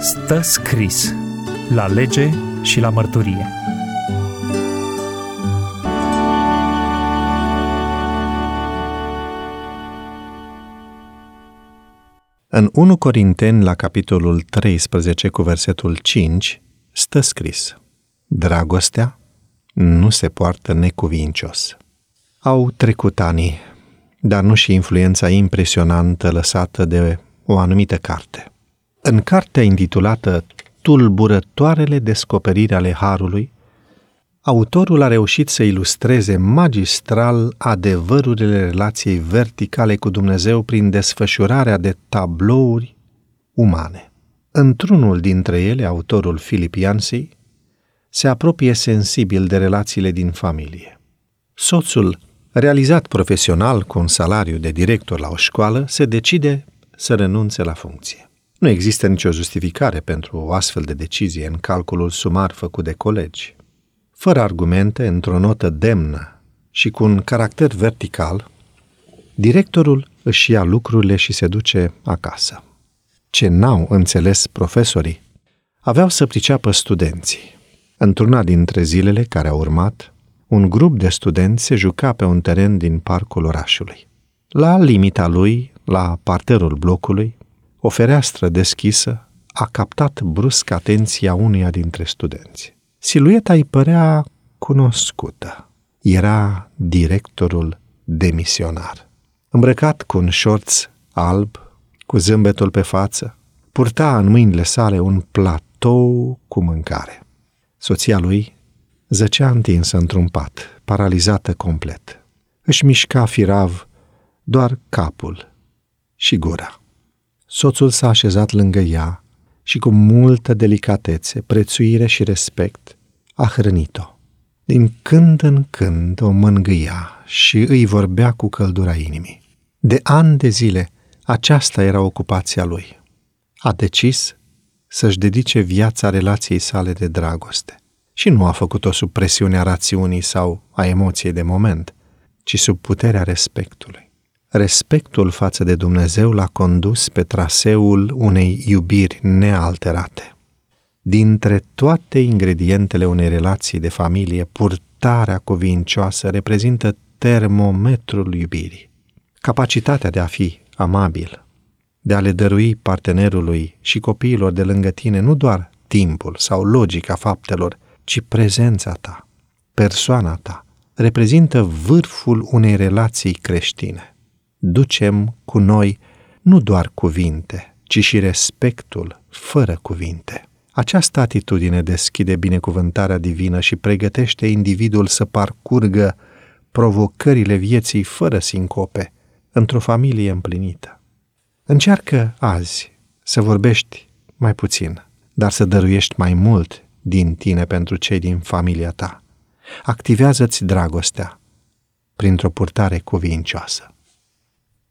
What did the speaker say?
Stă scris la lege și la mărturie. În 1 Corinteni, la capitolul 13, cu versetul 5, stă scris: dragostea nu se poartă necuvincios. Au trecut ani, dar nu și influența impresionantă lăsată de o anumită carte. În cartea intitulată Tulburătoarele descoperiri ale Harului, autorul a reușit să ilustreze magistral adevărurile relației verticale cu Dumnezeu prin desfășurarea de tablouri umane. Într-unul dintre ele, autorul Philip Yancey se apropie sensibil de relațiile din familie. Soțul, realizat profesional cu un salariu de director la o școală, se decide să renunțe la funcție. Nu există nicio justificare pentru o astfel de decizie în calculul sumar făcut de colegi. Fără argumente, într-o notă demnă și cu un caracter vertical, directorul își ia lucrurile și se duce acasă. Ce n-au înțeles profesorii, aveau să priceapă studenții. Într-una dintre zilele care au urmat, un grup de studenți se juca pe un teren din parcul orașului. La limita lui, la parterul blocului, o fereastră deschisă a captat brusc atenția unuia dintre studenți. Silueta îi părea cunoscută. Era directorul demisionar. Îmbrăcat cu un șorț alb, cu zâmbetul pe față, purta în mâinile sale un platou cu mâncare. Soția lui zăcea întinsă într-un pat, paralizată complet. Își mișca firav doar capul și gura. Soțul s-a așezat lângă ea și cu multă delicatețe, prețuire și respect a hrănit-o. Din când în când o mângâia și îi vorbea cu căldura inimii. De ani de zile, aceasta era ocupația lui. A decis să-și dedice viața relației sale de dragoste. Și nu a făcut-o sub presiunea rațiunii sau a emoției de moment, ci sub puterea respectului. Respectul față de Dumnezeu l-a condus pe traseul unei iubiri nealterate. Dintre toate ingredientele unei relații de familie, purtarea cuvincioasă reprezintă termometrul iubirii. Capacitatea de a fi amabil, de a le dărui partenerului și copiilor de lângă tine nu doar timpul sau logica faptelor, ci prezența ta, persoana ta, reprezintă vârful unei relații creștine. Ducem cu noi nu doar cuvinte, ci și respectul fără cuvinte. Această atitudine deschide binecuvântarea divină și pregătește individul să parcurgă provocările vieții fără sincope, într-o familie împlinită. Încearcă azi să vorbești mai puțin, dar să dăruiești mai mult din tine pentru cei din familia ta. Activează-ți dragostea printr-o purtare cuvincioasă.